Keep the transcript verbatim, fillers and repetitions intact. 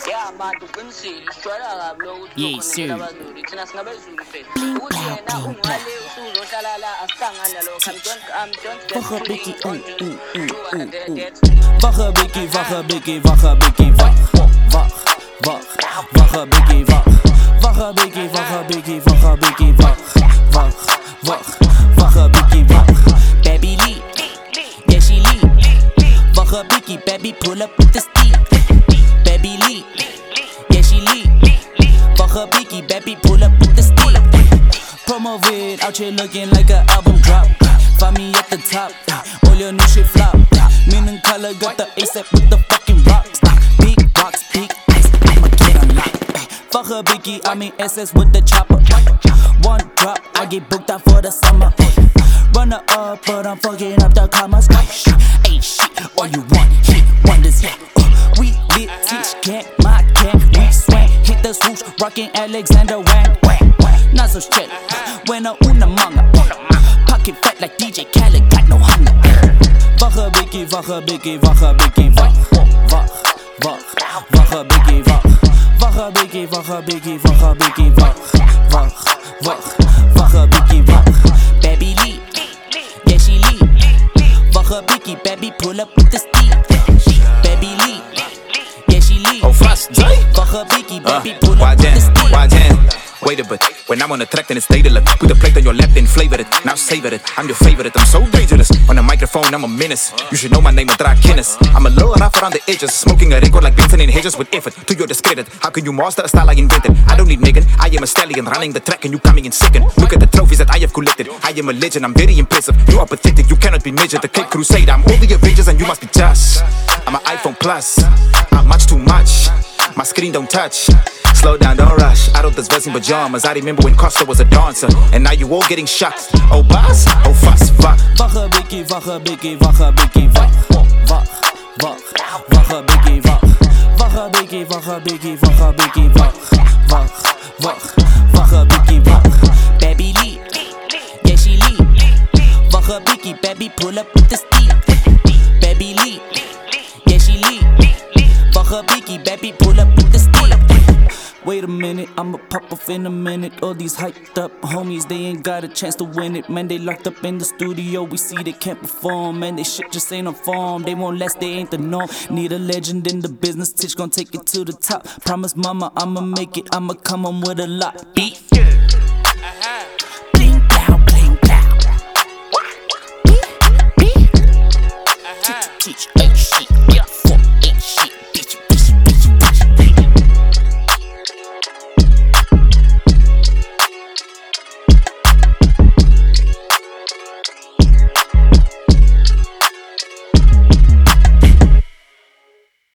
Yes, sir. Wache Biggie, ooh, ooh, ooh, ooh, ooh. Wache Biggie, wache Biggie, wache Biggie, wach, wach, wach, wache Biggie, wach. Wache Biggie, wache Biggie, wache Biggie, wach, wach, wach, wache Biggie, wach. Baby Lee, yeah she Lee. Wache Biggie, baby pull up with the steep. Baby Lee, yeah she Lee. Wache Biggie, baby pull up with the steep. Promo vid, out here looking like an album drop. Find me at the top, all your new shit flop. Meaning color got the ASAP with the fucking rocks. Big rocks, big ice, I'ma get unlocked. Fuck a Biggie, I mean S S with the chopper. One drop, I get booked out for the summer. Runner up, but I'm fucking up the commas. Ain't shit, all you want, hit wonders, yeah. Uh, we lit, teach, can't, my can't, we swing. Hit the swoosh, rockin' Alexander Wang. Not so straight, when a una manga. Pocket fat like D J Khaled, got no hunger. Wache Biggie, wache Biggie, wache Biggie, wach, wach, wach, wache Biggie, wach. Wache Biggie, wache Biggie, wache Biggie, wach, wach, wach, wache Biggie, wach. Baby Lee, yeah she Lee. Wache Biggie, baby pull up with the steep. Baby Lee, yeah she Lee. Oh fast, Wache Biggie, baby pull up with the steep. Why then? Wait a bit, when I'm on the track then it's daedalic. Put the plate on your lap then flavor it, now savor it. I'm your favorite, I'm so dangerous. On the microphone I'm a menace. You should know my name, Dra Guinness. I'm a little rough around the edges, smoking a record like Benson in Hedges with effort. To your discredit, how can you master a style I invented? I don't need Megan, I am a stallion running the track and you coming in second. Look at the trophies that I have collected, I am a legend, I'm very impressive. You are pathetic, you cannot be measured. The Cape Crusade, I'm all the Avengers and you must be just. I'm an iPhone Plus, I'm much too much. My screen don't touch. Slow down, don't rush. I wrote this verse in pajamas. I remember when Costa was a dancer, and now you all getting shocked. Oh boss, oh fuss, fuck. Wache Biggie, wache Biggie, wache Biggie, wach, wach, wach, wache Biggie, wach. Wache Biggie, wache Biggie, wache Biggie, wach, wach, wach, wache Biggie, wach. Baby Lee, yeah she Lee. Wache Biggie, baby pull up with the steep. Baby Lee, yeah she Lee. Wache Biggie, baby pull up with the steep. Wait a minute, I'ma pop off in a minute. All these hyped up homies, they ain't got a chance to win it. Man, they locked up in the studio, we see they can't perform. Man, they shit just ain't on form, they won't last, they ain't the norm. Need a legend in the business, Titch gon' take it to the top. Promise mama, I'ma make it, I'ma come on with a lot. Beat,